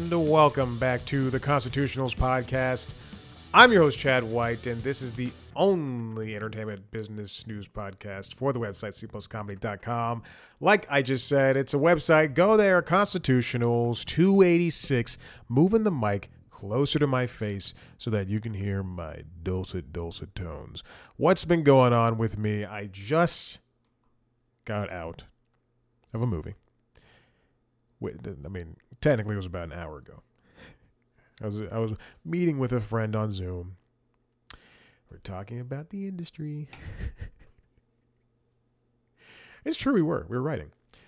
and welcome back to the Constitutionals podcast. I'm your host, Chad White, and this is the only entertainment business news podcast for the website, cpluscomedy.com. Like I just said, it's a website. Go there, Constitutionals 286, moving the mic closer to my face so that you can hear my dulcet tones. What's been going on with me? I just got out of a movie. Technically it was about an hour ago. I was meeting with a friend on Zoom. We're talking about the industry. It's true, we were writing.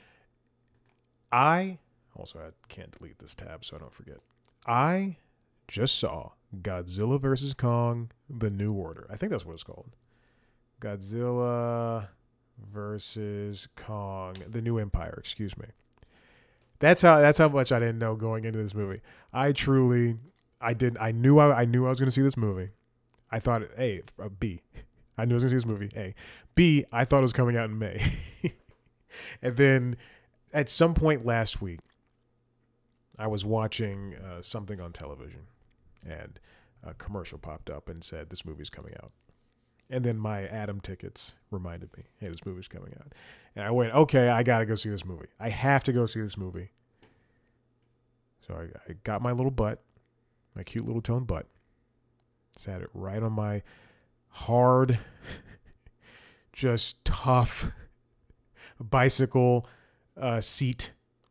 I can't delete this tab so I don't forget. I just saw Godzilla vs. Kong, The New Order. I think that's what it's called. Godzilla vs. Kong, The New Empire, excuse me. That's how much I didn't know going into this movie. I knew I was going to see this movie. I thought, B. I knew I was going to see this movie, A. B, I thought it was coming out in May. And then at some point last week, I was watching something on television, and a commercial popped up and said, this movie's coming out. And then my Atom tickets reminded me, hey, this movie's coming out. And I went, okay, I got to go see this movie. I have to go see this movie. So I got my little butt, my cute little toned butt, sat it right on my hard, just tough bicycle seat.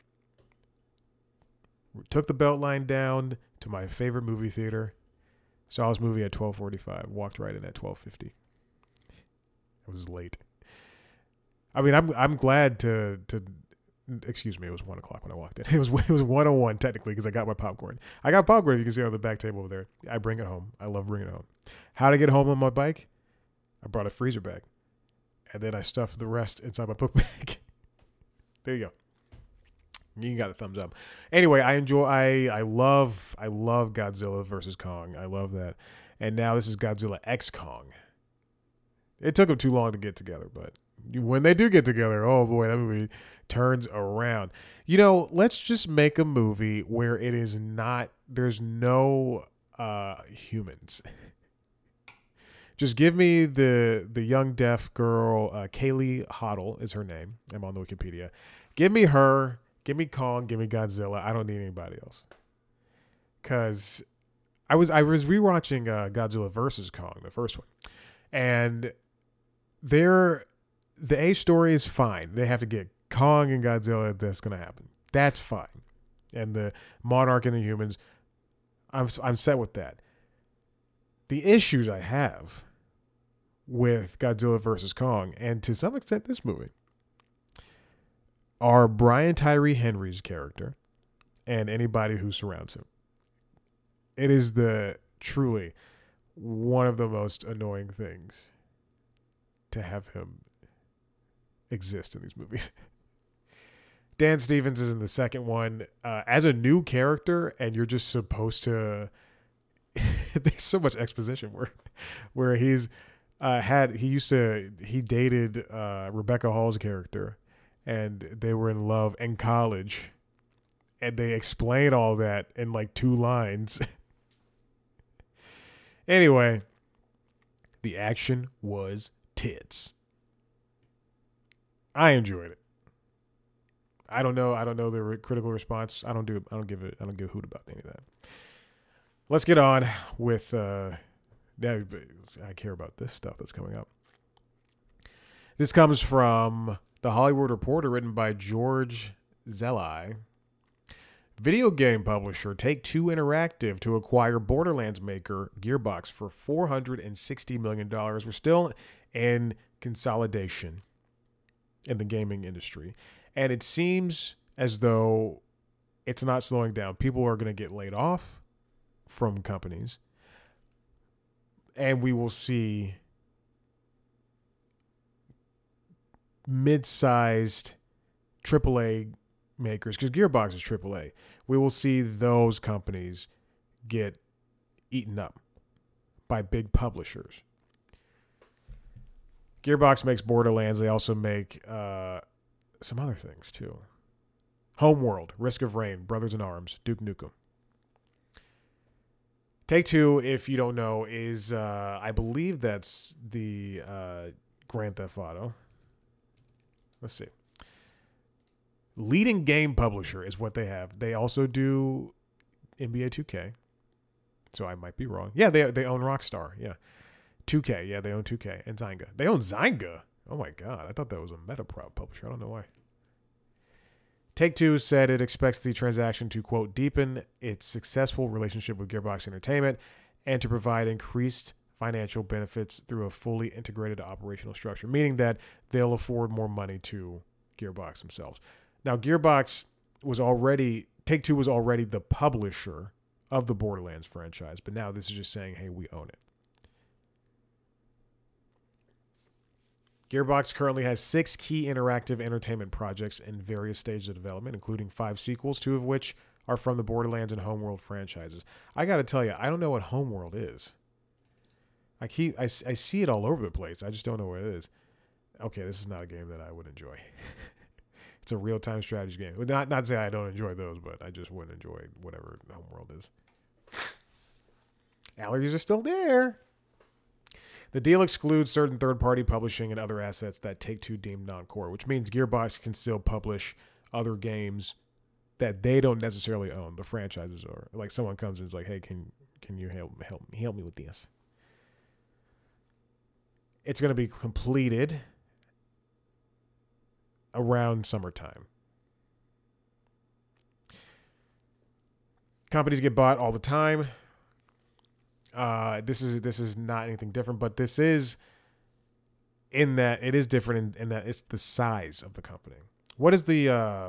Took the belt line down to my favorite movie theater. Saw this movie at 12:45. Walked right in at 12:50. It was late. I mean, I'm glad to excuse me, it was 1 o'clock when I walked in. It was 1:01 technically because I got my popcorn. I got popcorn, you can see on the back table over there. I bring it home. I love bringing it home. How to get home on my bike? I brought a freezer bag. And then I stuffed the rest inside my book bag. There you go. You got a thumbs up. Anyway, I love Godzilla versus Kong. I love that. And now this is Godzilla X Kong. It took them too long to get together, but when they do get together, oh boy, that movie turns around. You know, let's just make a movie where it is not, there's no humans. Just give me the young deaf girl, Kaylee Hoddle is her name. I'm on the Wikipedia. Give me her. Give me Kong, give me Godzilla. I don't need anybody else. Cause I was rewatching Godzilla vs. Kong, the first one, and the A story is fine. They have to get Kong and Godzilla. That's gonna happen. That's fine. And the Monarch and the humans, I'm set with that. The issues I have with Godzilla vs. Kong, and to some extent this movie, are Brian Tyree Henry's character and anybody who surrounds him. It is truly one of the most annoying things to have him exist in these movies. Dan Stevens is in the second one as a new character, and you're just supposed to. There's so much exposition where he dated Rebecca Hall's character. And they were in love in college. And they explain all that in like 2 lines. Anyway, the action was tits. I enjoyed it. I don't know the critical response. I don't give a hoot about any of that. Let's get on with I care about this stuff that's coming up. This comes from The Hollywood Reporter, written by George Zelli. Video game publisher Take-Two Interactive to acquire Borderlands maker Gearbox for $460 million. We're still in consolidation in the gaming industry. And it seems as though it's not slowing down. People are going to get laid off from companies. And we will see mid-sized AAA makers, because Gearbox is AAA. We will see those companies get eaten up by big publishers. Gearbox makes Borderlands. They also make some other things too. Homeworld, Risk of Rain, Brothers in Arms, Duke Nukem. Take-Two, if you don't know, is I believe that's the Grand Theft Auto. Let's see. Leading game publisher is what they have. They also do NBA 2K. So I might be wrong. Yeah, they own Rockstar. Yeah. 2K. Yeah, they own 2K. And Zynga. They own Zynga. Oh my God. I thought that was a Metaprop publisher. I don't know why. Take-Two said it expects the transaction to, quote, deepen its successful relationship with Gearbox Entertainment and to provide increased financial benefits through a fully integrated operational structure, meaning that they'll afford more money to Gearbox themselves. Now, Gearbox was already, Take-Two was already the publisher of the Borderlands franchise, but now this is just saying, hey, we own it. Gearbox currently has 6 key interactive entertainment projects in various stages of development, including 5 sequels, 2 of which are from the Borderlands and Homeworld franchises. I got to tell you, I don't know what Homeworld is. I see it all over the place. I just don't know what it is. Okay, this is not a game that I would enjoy. It's a real-time strategy game. Not to say I don't enjoy those, but I just wouldn't enjoy whatever Homeworld is. Allergies are still there. The deal excludes certain third-party publishing and other assets that Take-Two deemed non-core, which means Gearbox can still publish other games that they don't necessarily own. The franchises are like someone comes and is like, "Hey, can you help me with this?" It's going to be completed around summertime. Companies get bought all the time. This is not anything different, but this is in that it is different in that it's the size of the company. What is the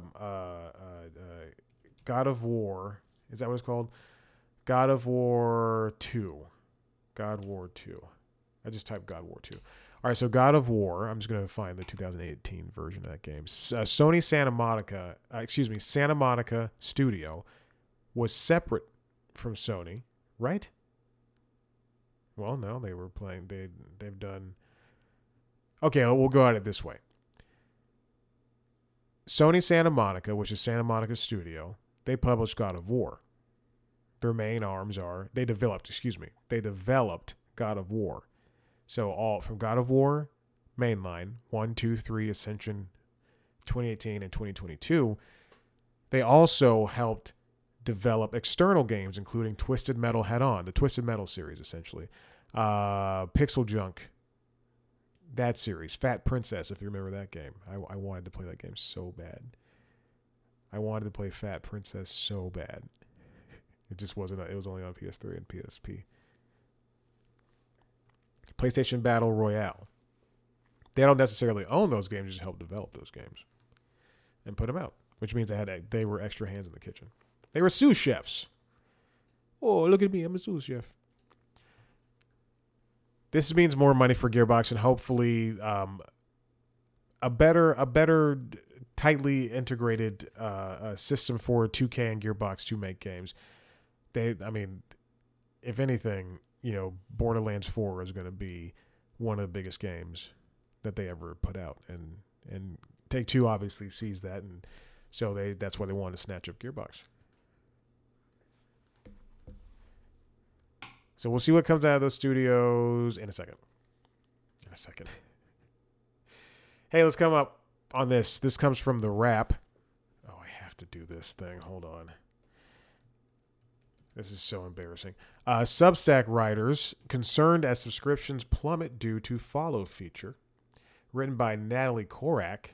God of War? Is that what it's called? God of War 2. God War 2. I just typed God War 2. All right, so God of War. I'm just going to find the 2018 version of that game. Sony Santa Monica Studio was separate from Sony, right? Well, no, they were playing. They've done. Okay, we'll go at it this way. Sony Santa Monica, which is Santa Monica Studio, they published God of War. Their main arms are they developed God of War. So all from God of War, mainline 1, 2, 3, Ascension, 2018 and 2022. They also helped develop external games, including Twisted Metal Head-On, the Twisted Metal series, essentially. Pixel Junk, that series. Fat Princess, if you remember that game. I wanted to play that game so bad. I wanted to play Fat Princess so bad. It just wasn't. It was only on PS3 and PSP. PlayStation Battle Royale. They don't necessarily own those games, just help develop those games and put them out, which means they were extra hands in the kitchen. They were sous chefs. Oh, look at me. I'm a sous chef. This means more money for Gearbox and hopefully a better tightly integrated system for 2K and Gearbox to make games. If anything, Borderlands 4 is going to be one of the biggest games that they ever put out. And Take-Two obviously sees that, and so that's why they wanted to snatch up Gearbox. So we'll see what comes out of those studios in a second. Hey, let's come up on this. This comes from The Wrap. Oh, I have to do this thing. Hold on. This is so embarrassing. Substack writers concerned as subscriptions plummet due to follow feature. Written by Natalie Korak.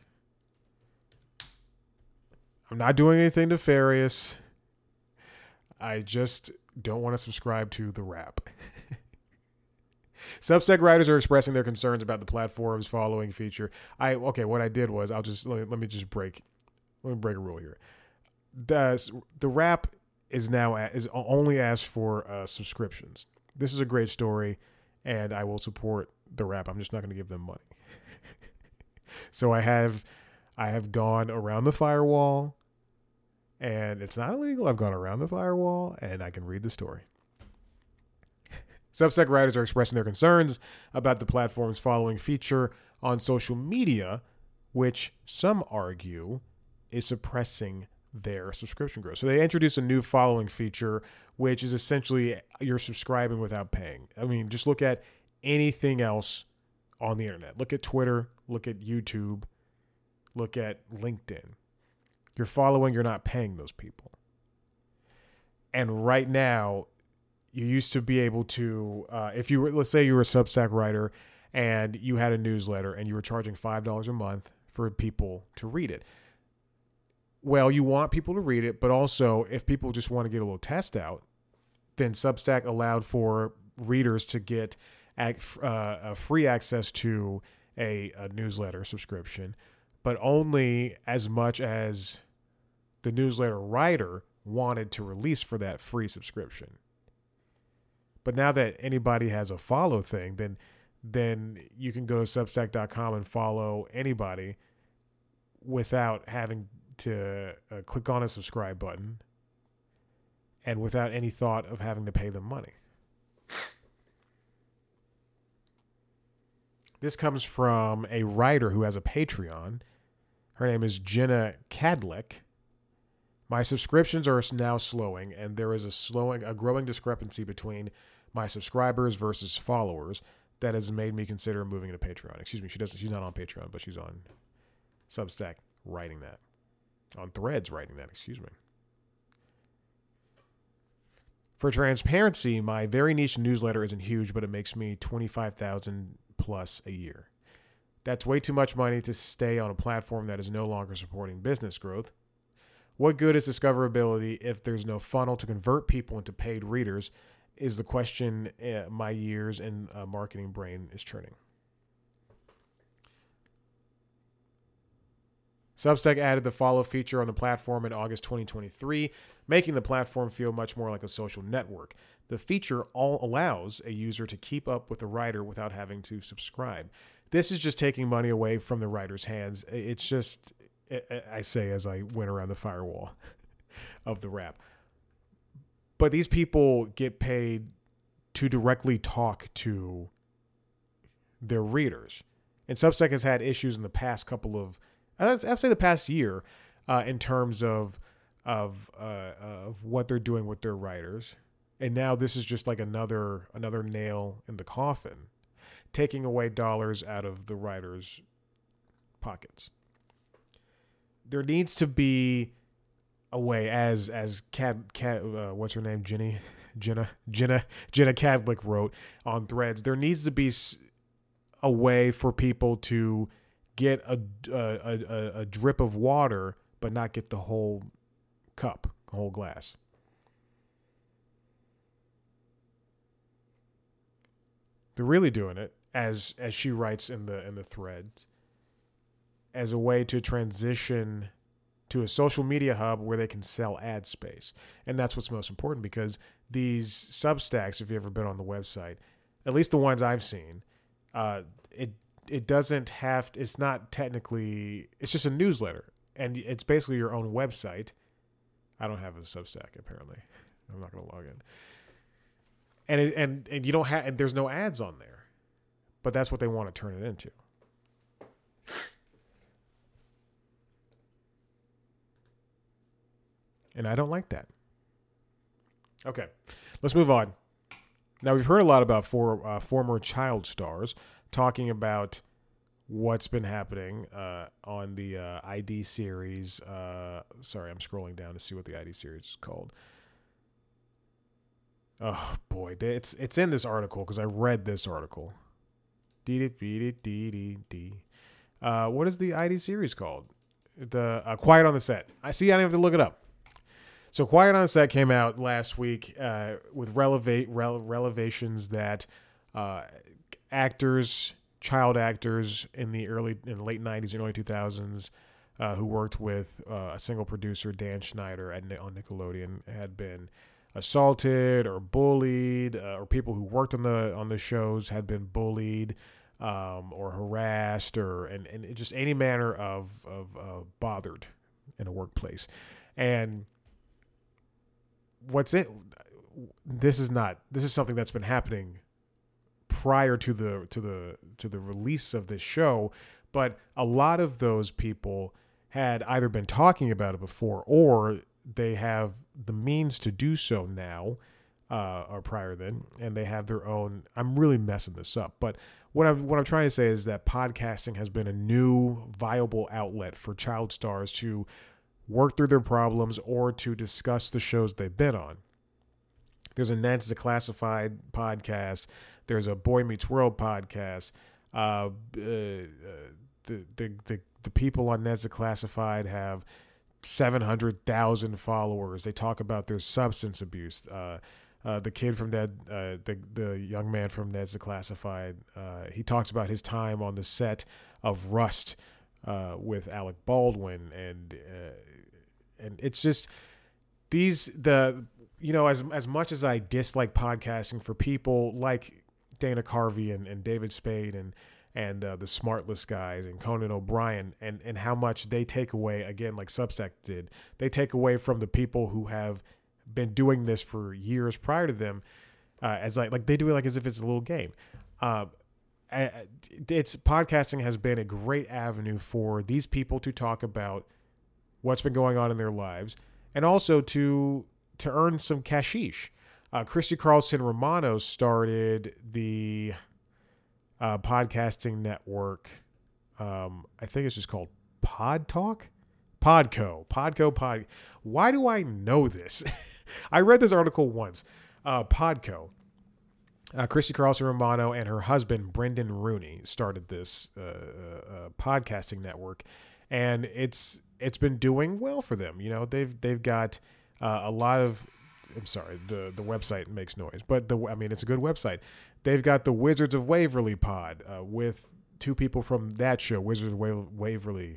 I'm not doing anything nefarious. I just don't want to subscribe to The Wrap. Substack writers are expressing their concerns about the platform's following feature. What I did was let me break a rule here. The Wrap is only asked for subscriptions. This is a great story, and I will support The Wrap. I'm just not going to give them money. So I have gone around the firewall. And it's not illegal. I've gone around the firewall, and I can read the story. Substack writers are expressing their concerns about the platform's following feature on social media, which some argue is suppressing their subscription growth. So they introduced a new following feature, which is essentially you're subscribing without paying. I mean, just look at anything else on the internet. Look at Twitter, look at YouTube, look at LinkedIn. You're following, you're not paying those people. And right now, you used to be able to, if you were, let's say you were a Substack writer and you had a newsletter and you were charging $5 a month for people to read it. Well, you want people to read it, but also if people just want to get a little test out, then Substack allowed for readers to get free access to a newsletter subscription, but only as much as the newsletter writer wanted to release for that free subscription. But now that anybody has a follow thing, then you can go to Substack.com and follow anybody without having to click on a subscribe button and without any thought of having to pay them money. This comes from a writer who has a Patreon. Her name is Jenna Cadlick. My subscriptions are now slowing, and there is a growing discrepancy between my subscribers versus followers that has made me consider moving to Patreon. Excuse me, she's not on Patreon, but she's on Substack writing that. On Threads writing that, excuse me. For transparency, my very niche newsletter isn't huge, but it makes me $25,000 plus a year. That's way too much money to stay on a platform that is no longer supporting business growth. What good is discoverability if there's no funnel to convert people into paid readers? Is the question my years and marketing brain is churning. Substack added the follow feature on the platform in August 2023, making the platform feel much more like a social network. The feature allows a user to keep up with the writer without having to subscribe. This is just taking money away from the writer's hands. It's just, I say as I went around the firewall of the wrap. But these people get paid to directly talk to their readers. And Substack has had issues in the past couple of, I'd say the past year, in terms of what they're doing with their writers. And now this is just like another nail in the coffin, taking away dollars out of the writers' pockets. There needs to be a way, as what's her name, Jenna Cadlick wrote on Threads. There needs to be a way for people to get a drip of water, but not get the whole cup, the whole glass. They're really doing it, as she writes in the threads, as a way to transition to a social media hub where they can sell ad space. And that's what's most important, because these Substacks, if you've ever been on the website, at least the ones I've seen, it doesn't have, it's not technically, it's just a newsletter. And it's basically your own website. I don't have a Substack, apparently. I'm not going to log in. And you don't have, there's no ads on there. But that's what they want to turn it into. And I don't like that. Okay, let's move on. Now, we've heard a lot about former child stars talking about what's been happening on the ID series. Sorry, I'm scrolling down to see what the ID series is called. Oh, boy. It's in this article because I read this article. What is the ID series called? The Quiet on the Set. I see. I don't have to look it up. So Quiet on the Set came out last week with revelations that child actors in the late 90s and early 2000s who worked with a single producer, Dan Schneider, on Nickelodeon, had been assaulted or bullied, or people who worked on the shows had been bullied or harassed, and just any manner of bothered in a workplace. And this is something that's been happening prior to the release of this show, but a lot of those people had either been talking about it before or they have the means to do so now or prior then, and they have their own. I'm really messing this up, but what I'm trying to say is that podcasting has been a new viable outlet for child stars to work through their problems or to discuss the shows they've been on. There's a Ned's Declassified podcast. There's a Boy Meets World podcast. The people on Ned's Declassified have 700,000 followers. They talk about their substance abuse. The kid from the young man from Ned's Declassified, he talks about his time on the set of Rust with Alec Baldwin, and it's just as much as I dislike podcasting for people like Dana Carvey and David Spade and the Smartless guys and Conan O'Brien and how much they take away, again, like Substack did, they take away from the people who have been doing this for years prior to them, as like they do it like as if it's a little game. It's podcasting has been a great avenue for these people to talk about what's been going on in their lives and also to earn some cashish. Christy Carlson Romano started the podcasting network. I think it's just called Pod Talk? Podco. Why do I know this? I read this article once. Podco. Christy Carlson Romano and her husband, Brendan Rooney, started this podcasting network. And it's been doing well for them. You know, they've got a lot of... I'm sorry, the website makes noise, but it's a good website. They've got the Wizards of Waverly pod with two people from that show, Wizards of Waverly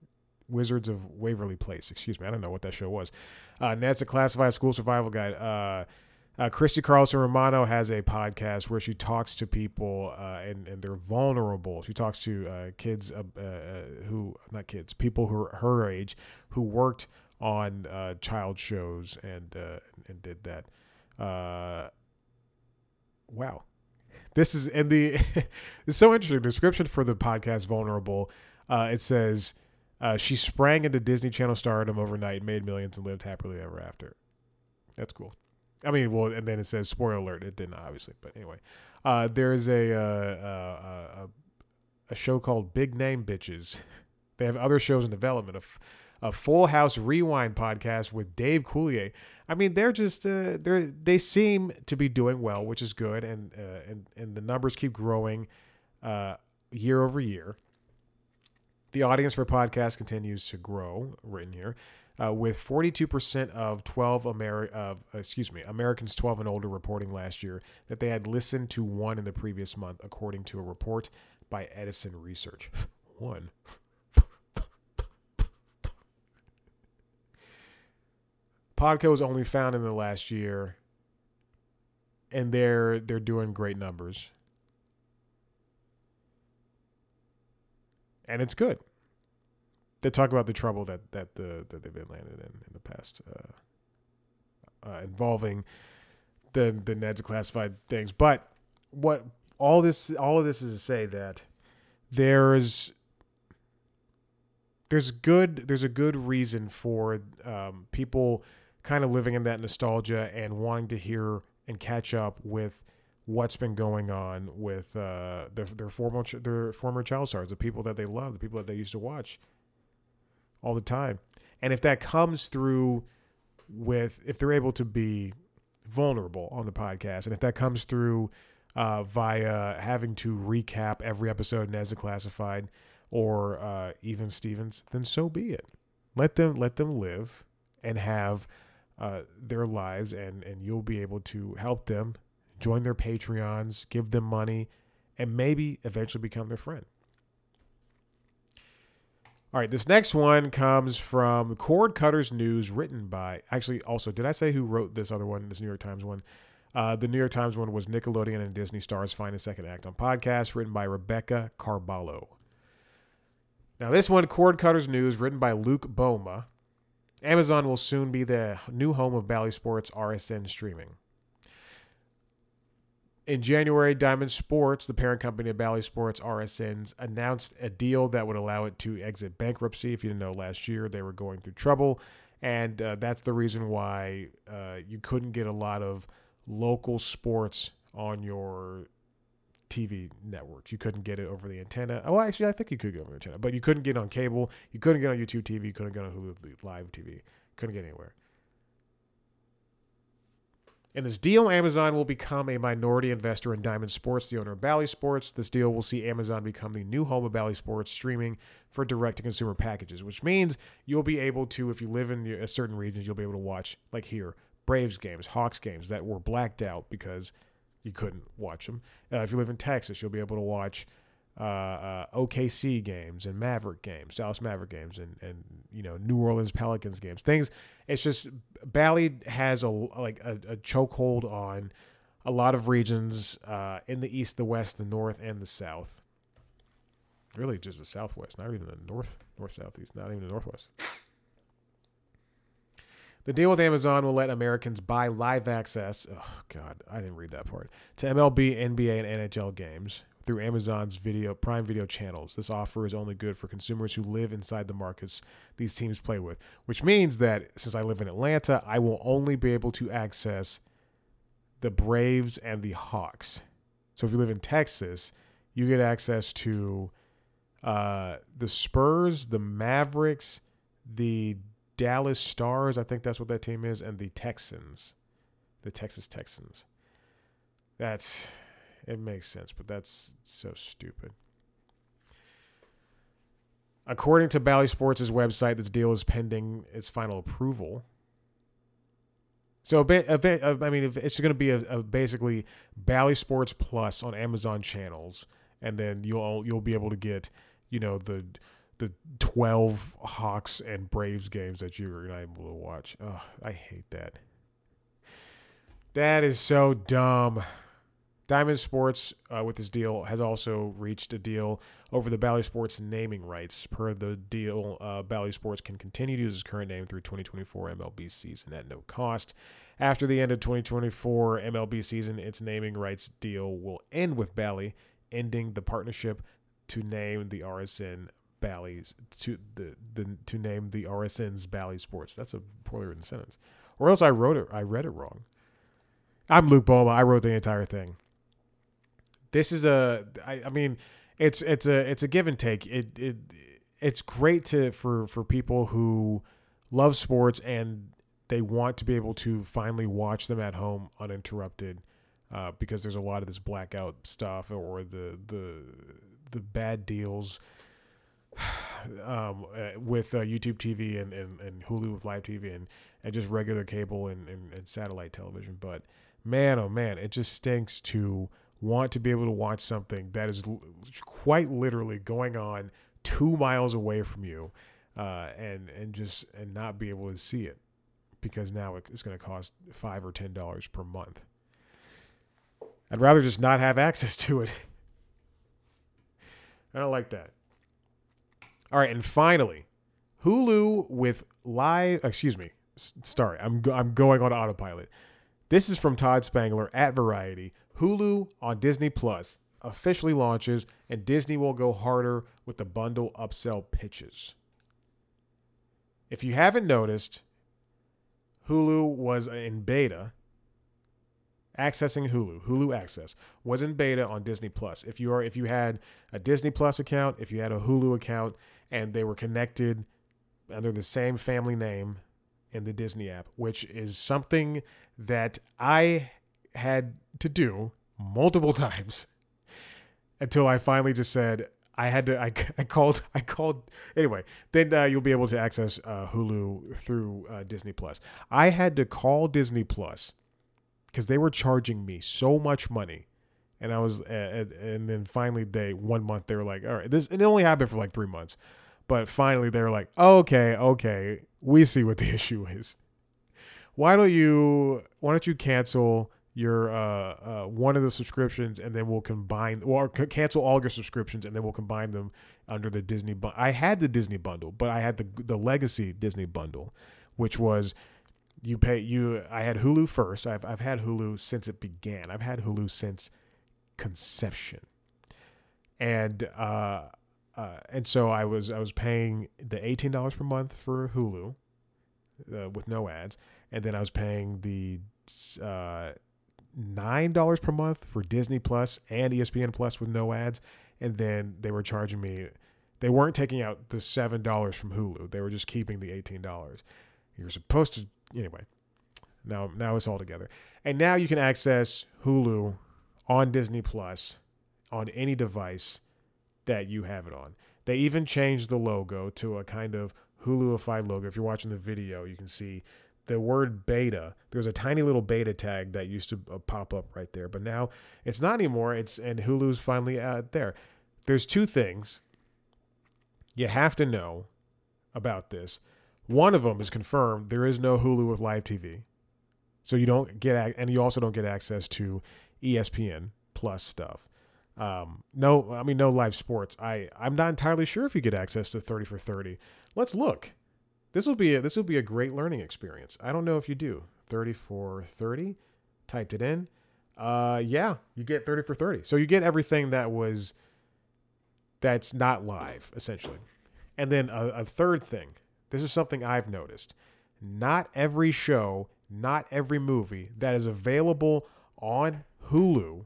Place. Excuse me, I don't know what that show was. Ned's Declassified School Survival Guide. Christy Carlson Romano has a podcast where she talks to people and they're vulnerable. She talks to kids people who are her age who worked on child shows and did that. Wow. This is in the it's so interesting. Description for the podcast Vulnerable. It says she sprang into Disney Channel stardom overnight, made millions, and lived happily ever after. That's cool. I mean, well, and then it says spoiler alert. It didn't obviously, but anyway, there's a show called Big Name Bitches. They have other shows in development. A Full House Rewind podcast with Dave Coulier. I mean, they're just they seem to be doing well, which is good, and the numbers keep growing year over year. The audience for podcasts continues to grow. Written here, with 42% of Americans 12 and older reporting last year that they had listened to one in the previous month, according to a report by Edison Research. One. Podco is only found in the last year, and they're doing great numbers, and it's good. They talk about the trouble that they've been landed in the past, involving the Ned's Declassified things. But what all of this is to say that there's a good reason for people kind of living in that nostalgia and wanting to hear and catch up with what's been going on with their former child stars, the people that they love, the people that they used to watch all the time. And if that comes through if they're able to be vulnerable on the podcast, and if that comes through via having to recap every episode in Ned's Declassified or even Stevens, then so be it. Let them live and have their lives, and you'll be able to help them, join their Patreons, give them money, and maybe eventually become their friend. All right, this next one comes from Cord Cutters News, written by, actually, also, did I say who wrote this other one, this New York Times one? The New York Times one was Nickelodeon and Disney Stars Find a Second Act on Podcast, written by Rebecca Carballo. Now, this one, Cord Cutters News, written by Luke Boma. Amazon will soon be the new home of Bally Sports RSN streaming. In January, Diamond Sports, the parent company of Bally Sports, RSNs, announced a deal that would allow it to exit bankruptcy. If you didn't know, last year they were going through trouble, and that's the reason why you couldn't get a lot of local sports on your TV networks. You couldn't get it over the antenna. Oh, actually, I think you could get over the antenna, but you couldn't get it on cable. You couldn't get it on YouTube TV. You couldn't get it on Hulu Live TV. Couldn't get anywhere. In this deal, Amazon will become a minority investor in Diamond Sports, the owner of Bally Sports. This deal will see Amazon become the new home of Bally Sports streaming for direct-to-consumer packages, which means you'll be able to, if you live in a certain region, you'll be able to watch, like here, Braves games, Hawks games that were blacked out because you couldn't watch them. If you live in Texas, you'll be able to watch OKC games and Maverick games, Dallas Maverick games, and New Orleans Pelicans games. It's just Bally has a chokehold on a lot of regions in the East, the West, the North, and the South. Really, just the Southwest, not even the North, Southeast, not even the Northwest. The deal with Amazon will let Americans buy live access. Oh God, I didn't read that part. To MLB, NBA, and NHL games through Amazon's Prime Video channels. This offer is only good for consumers who live inside the markets these teams play with, which means that since I live in Atlanta, I will only be able to access the Braves and the Hawks. So if you live in Texas, you get access to the Spurs, the Mavericks, the Dallas Stars, I think that's what that team is, and the Texans, the Texas Texans. It makes sense, but that's so stupid. According to Bally Sports' website, this deal is pending its final approval. So, it's going to be a basically Bally Sports Plus on Amazon channels, and then you'll be able to get, the 12 Hawks and Braves games that you're not able to watch. Oh, I hate that. That is so dumb. Diamond Sports, with this deal, has also reached a deal over the Bally Sports naming rights. Per the deal, Bally Sports can continue to use its current name through 2024 MLB season at no cost. After the end of 2024 MLB season, its naming rights deal will end with Bally, ending the partnership to name the RSN Bally's to name the RSN's Bally Sports. That's a poorly written sentence, or else I read it wrong. I'm Luke Boma. I wrote the entire thing. This is it's a give and take. It's great for people who love sports and they want to be able to finally watch them at home uninterrupted, because there's a lot of this blackout stuff or the bad deals with YouTube TV and Hulu with live TV and just regular cable and satellite television. But man, oh man, it just stinks to want to be able to watch something that is quite literally going on 2 miles away from you, and not be able to see it because now it's going to cost $5 or $10 per month. I'd rather just not have access to it. I don't like that. All right, and finally, Hulu with live. Sorry, I'm going on autopilot. This is from Todd Spangler at Variety. Hulu on Disney Plus officially launches, and Disney will go harder with the bundle upsell pitches. If you haven't noticed, Hulu was in beta. Accessing Hulu Access was in beta on Disney Plus. If you had a Disney Plus account, if you had a Hulu account, and they were connected under the same family name in the Disney app, which is something that I had to do multiple times until I finally just said I had to. I called. Anyway, then you'll be able to access Hulu through Disney Plus. I had to call Disney Plus because they were charging me so much money, and I was, and then finally 1 month they were like, all right, it only happened for like 3 months, but finally they were like, okay, we see what the issue is. Why don't you cancel your one of the subscriptions and then we'll combine, or cancel all your subscriptions and then we'll combine them under the Disney bundle. I had the Disney bundle, but I had the legacy Disney bundle, which was I had Hulu first. I've had Hulu since it began. I've had Hulu since conception. And so I was paying the $18 per month for Hulu with no ads, and then I was paying the $9 per month for Disney Plus and ESPN Plus with no ads, and then they were charging me. They weren't taking out the $7 from Hulu. They were just keeping the $18. You're supposed to anyway. Now it's all together, and now you can access Hulu on Disney Plus on any device that you have it on. They even changed the logo to a kind of Huluified logo. If you're watching the video, you can see the word beta. There's a tiny little beta tag that used to pop up right there, but now it's not anymore. And Hulu's finally there. There's two things you have to know about this. One of them is confirmed. There is no Hulu with live TV, so you don't get, and you also don't get access to ESPN Plus stuff. No live sports. I'm not entirely sure if you get access to 30 for 30. Let's look. This will be a great learning experience. I don't know if you do 30 for 30. Typed it in. Yeah, you get 30 for 30. So you get everything that's not live essentially. And then a third thing. This is something I've noticed. Not every show, not every movie that is available on Hulu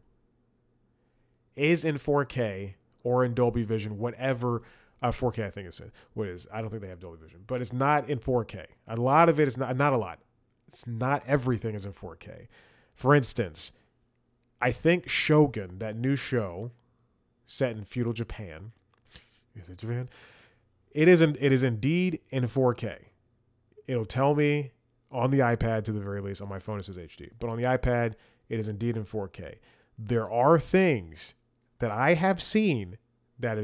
is in 4K or in Dolby Vision, whatever 4K I think it said. What is? I don't think they have Dolby Vision, but it's not in 4K. A lot of it is not a lot. It's not everything is in 4K. For instance, I think Shogun, that new show set in feudal Japan, is it Japan? It is indeed in 4K. It'll tell me on the iPad to the very least. On my phone it says HD, but on the iPad it is indeed in 4K. There are things that I have seen that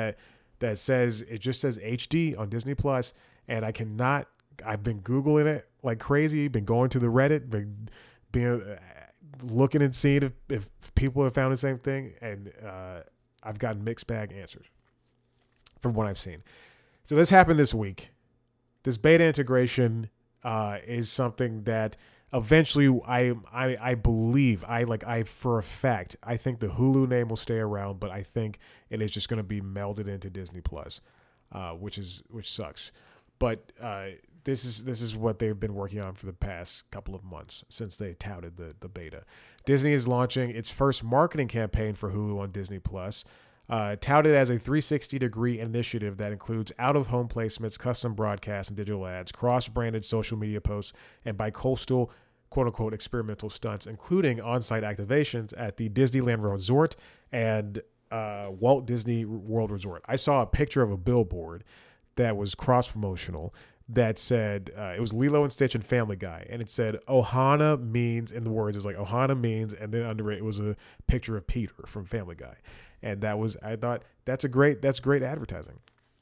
says it just says HD on Disney Plus, and I cannot. I've been Googling it like crazy. Been going to the Reddit, being looking and seeing if people have found the same thing, and I've gotten mixed bag answers from what I've seen. So this happened this week. This beta integration is something that eventually I believe for a fact I think the Hulu name will stay around, but I think it is just going to be melded into Disney Plus, which sucks. But this is what they've been working on for the past couple of months since they touted the beta. Disney is launching its first marketing campaign for Hulu on Disney Plus. Touted as a 360-degree initiative that includes out-of-home placements, custom broadcasts, and digital ads, cross-branded social media posts, and bi-coastal, quote-unquote, experimental stunts, including on-site activations at the Disneyland Resort and Walt Disney World Resort. I saw a picture of a billboard that was cross-promotional that said, it was Lilo and Stitch and Family Guy, and it said, Ohana means, in the words, it was like, Ohana means, and then under it was a picture of Peter from Family Guy. And I thought that's great advertising.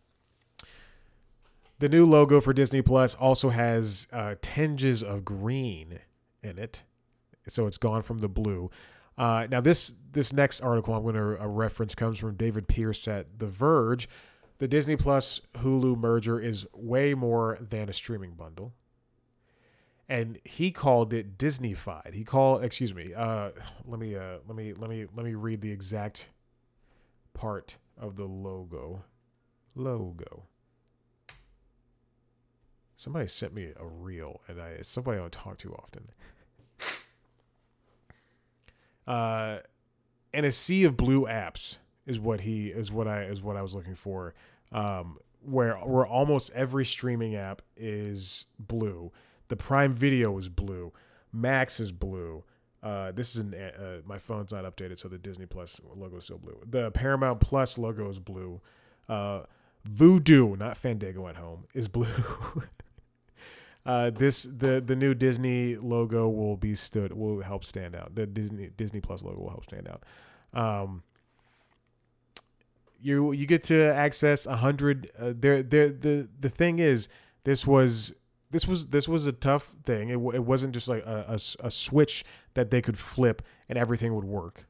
The new logo for Disney Plus also has tinges of green in it, so it's gone from the blue. Now this next article I'm going to reference comes from David Pierce at The Verge. The Disney Plus Hulu merger is way more than a streaming bundle, and he called it Disneyfied. Let me read the exact part of the logo. Somebody sent me a reel, and it's somebody I don't talk to often. And a sea of blue apps is what I was looking for. Where almost every streaming app is blue. The Prime Video is blue. Max is blue. This is my phone's not updated, so the Disney Plus logo is still blue. The Paramount Plus logo is blue. Vudu, not Fandango at Home, is blue. The new Disney logo will help stand out. The Disney Plus logo will help stand out. You get to access 100. The thing is, this was a tough thing. It wasn't just like a switch that they could flip and everything would work.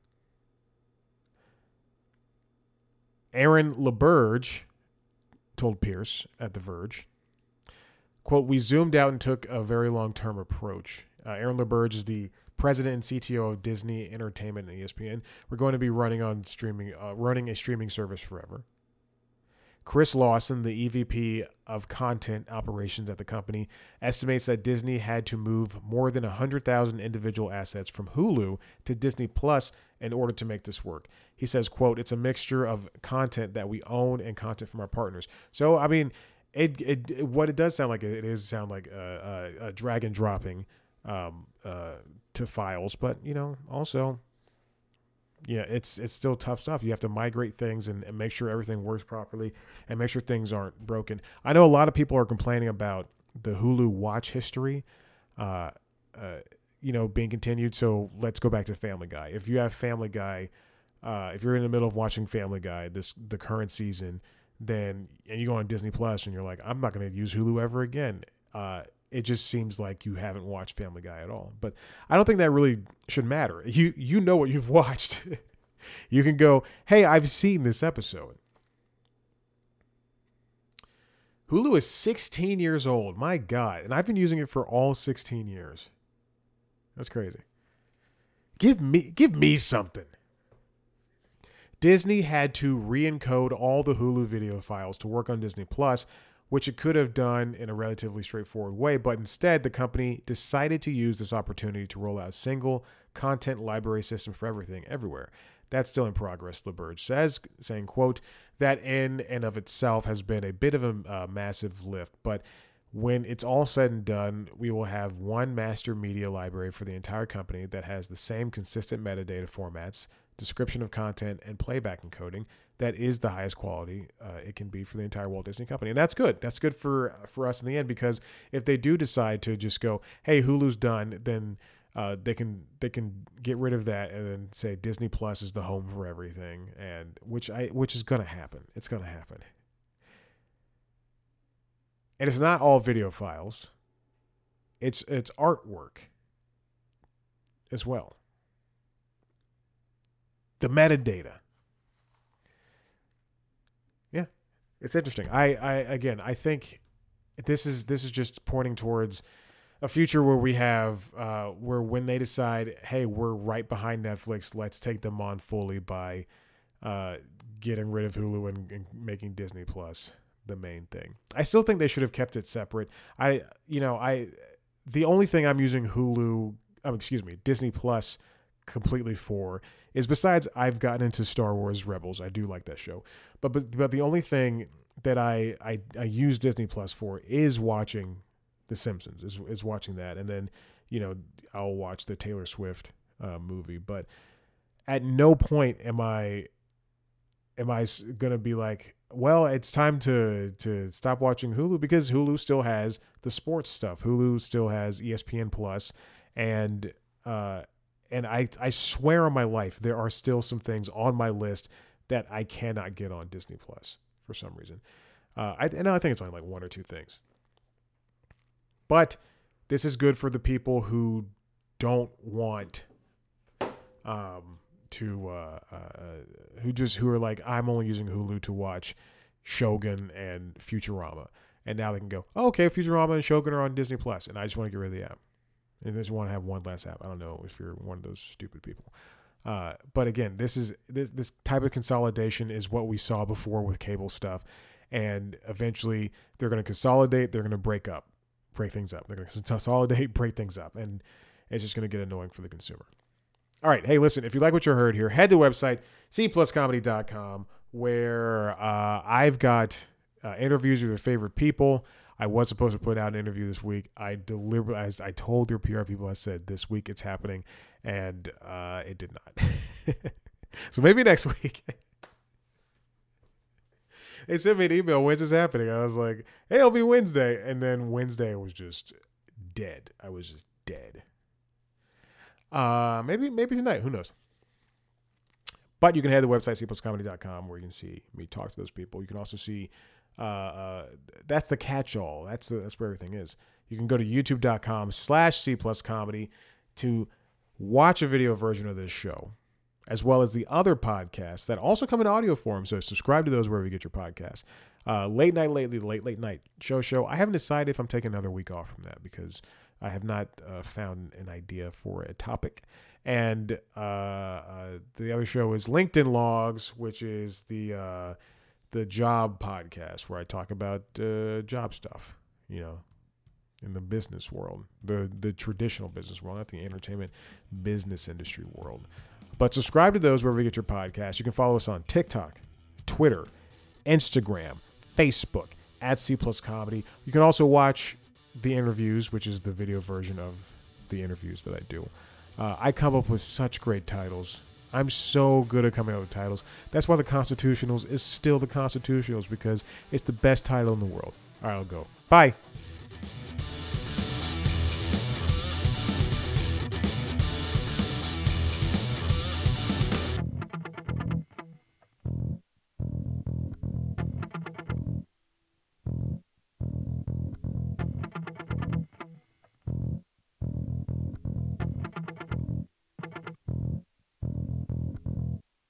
Aaron LaBerge told Pierce at The Verge, Quote, we zoomed out and took a very long-term approach. Aaron LaBerge is the president and CTO of Disney Entertainment and ESPN. We're going to be running a streaming service forever. Chris Lawson, the EVP of content operations at the company, estimates that Disney had to move more than 100,000 individual assets from Hulu to Disney Plus in order to make this work. He says, quote, it's a mixture of content that we own and content from our partners. So, I mean, what it does sound like, it is sound like a drag and dropping to files, but, also, yeah, it's still tough stuff. You have to migrate things and make sure everything works properly and make sure things aren't broken. I know a lot of people are complaining about the Hulu watch history, being continued. So let's go back to Family Guy. If you have Family Guy, if you're in the middle of watching Family Guy, the current season, and you go on Disney Plus and you're like, I'm not going to use Hulu ever again. It just seems like you haven't watched Family Guy at all. But I don't think that really should matter. You know what you've watched. You can go, hey, I've seen this episode. Hulu is 16 years old. My God. And I've been using it for all 16 years. That's crazy. Give me something. Disney had to re-encode all the Hulu video files to work on Disney Plus, which it could have done in a relatively straightforward way, but instead the company decided to use this opportunity to roll out a single content library system for everything, everywhere. That's still in progress, LaBerge says, saying, quote, that in and of itself has been a bit of a massive lift, but when it's all said and done, we will have one master media library for the entire company that has the same consistent metadata formats, description of content, and playback encoding that is the highest quality it can be for the entire Walt Disney Company. And that's good. That's good for us in the end, because if they do decide to just go, hey, Hulu's done, then they can get rid of that and then say Disney Plus is the home for everything, and which is going to happen. It's going to happen. And it's not all video files. It's artwork as well. The metadata. Yeah, it's interesting. I think this is just pointing towards a future where we have where when they decide, hey, we're right behind Netflix, let's take them on fully by getting rid of Hulu and making Disney Plus the main thing. I still think they should have kept it separate. The only thing I'm using Disney Plus completely for is, besides I've gotten into Star Wars Rebels. I do like that show. But the only thing that I use Disney Plus for is watching The Simpsons, is watching that. And then, I'll watch the Taylor Swift movie. But at no point am I going to be like, well, it's time to stop watching Hulu, because Hulu still has the sports stuff. Hulu still has ESPN Plus, and I swear on my life, there are still some things on my list that I cannot get on Disney Plus for some reason. I think it's only like one or two things. But this is good for the people who don't want who are like, I'm only using Hulu to watch Shogun and Futurama, and now they can go, oh, okay, Futurama and Shogun are on Disney Plus, and I just want to get rid of the app, and I just want to have one less app. I don't know if you're one of those stupid people, but again, this type of consolidation is what we saw before with cable stuff, and eventually they're going to consolidate, they're going to break things up, they're going to consolidate, break things up, and it's just going to get annoying for the consumer. All right. Hey, listen, if you like what you heard here, head to the website, cpluscomedy.com, where I've got interviews with your favorite people. I was supposed to put out an interview this week. I deliberately, as I told your PR people, I said this week it's happening, and it did not. So maybe next week. They sent me an email, when's this happening? I was like, hey, it'll be Wednesday. And then Wednesday was just dead. I was just dead. Maybe tonight, who knows? But you can head to the website, cpluscomedy.com, where you can see me talk to those people. You can also see, that's the catch-all. That's where everything is. You can go to youtube.com/cpluscomedy to watch a video version of this show, as well as the other podcasts that also come in audio form. So subscribe to those wherever you get your podcasts. Late Night Lately, the late night show. I haven't decided if I'm taking another week off from that because I have not found an idea for a topic. And the other show is LinkedIn Logs, which is the job podcast where I talk about job stuff, in the business world, the traditional business world, not the entertainment business industry world. But subscribe to those wherever you get your podcasts. You can follow us on TikTok, Twitter, Instagram, Facebook, @C+ Comedy. You can also watch the interviews, which is the video version of the interviews that I do. I come up with such great titles. I'm so good at coming up with titles. That's why the Constitutionals is still the Constitutionals, because it's the best title in the world. All right, I'll go. Bye.